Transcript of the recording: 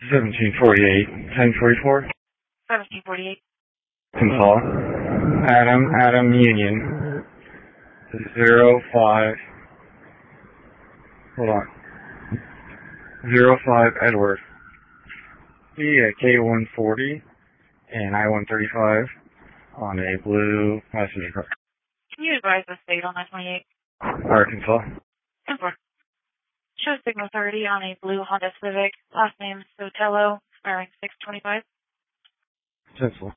1748, 1044. 1748. Call. Adam Union. 05. Hold on. 05 Edward. K140 and I-135 on a blue passenger car. Can you advise the state on 928? Arkansas. 10-4. Show signal 30 on a blue Honda Civic. Last name Sotelo, expiring 625. 10-4.